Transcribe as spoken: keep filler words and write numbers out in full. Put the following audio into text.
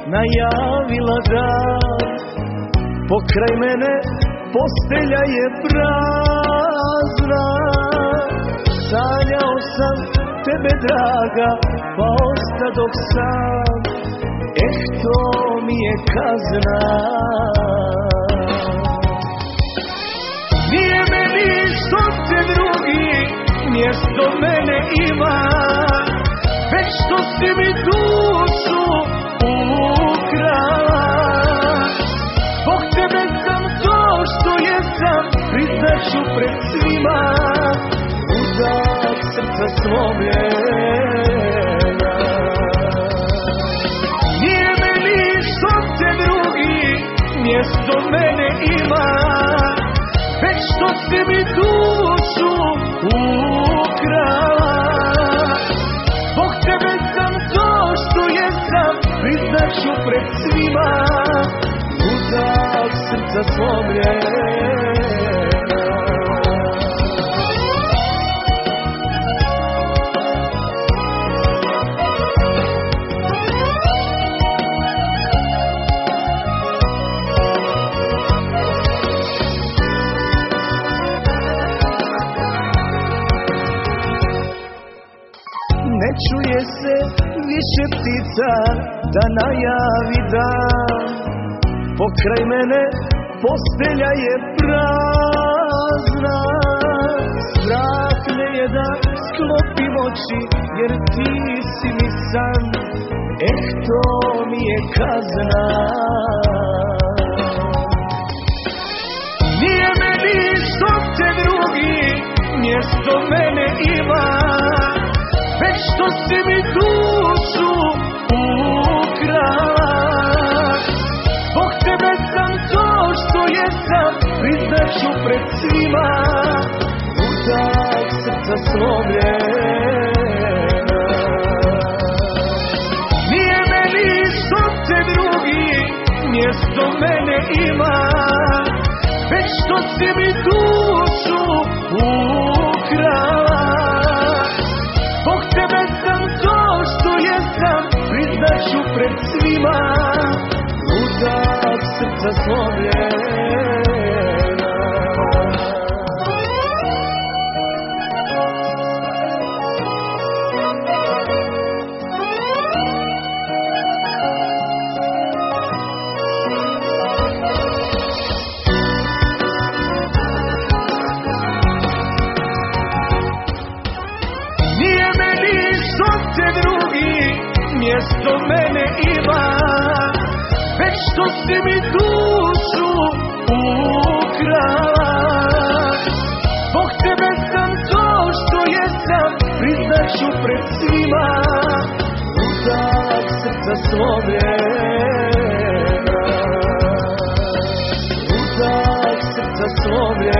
najavila dan. Pokraj mene postelja je prazna. Sanjao sam tebe draga, pa ostadok sam. Eh, to mi je kazna. Nije meni što te drugi mjesto mene ima, već što si mi dušu ukrala. Zbog tebe sam to što jesam, priznaću pred svima, uzak srca slomljena. Nije meni što te drugi mjesto mene ima, već što si mi dušu ukrala. Zbog tebe sam to što jesam, priznaću pred svima, uzak srca slomljena. Ne čuje se više ptica da najavi dan. Pokraj mene postelja je prazna. Strah me je da sklopim oči, jer ti si mi san. Eh, to mi je kazna. Nije meni što te drugi mjesto mene ima, već što si mi dušu ukrala. Zbog tebe sam to što jesam, priznaću pred svima, uzak srca slomljena. Nije meni što te drugi mjesto mene ima, već što si mi dušu ukrala. Zbog tebe sam to što jesam, priznaću pred svima, uzak srca slomljena. Mjesto mene ima, već što si mi dušu ukrala. Zbog tebe sam to što jesam, priznaću pred svima, uzak srca slomljena. Uzak srca slomljena.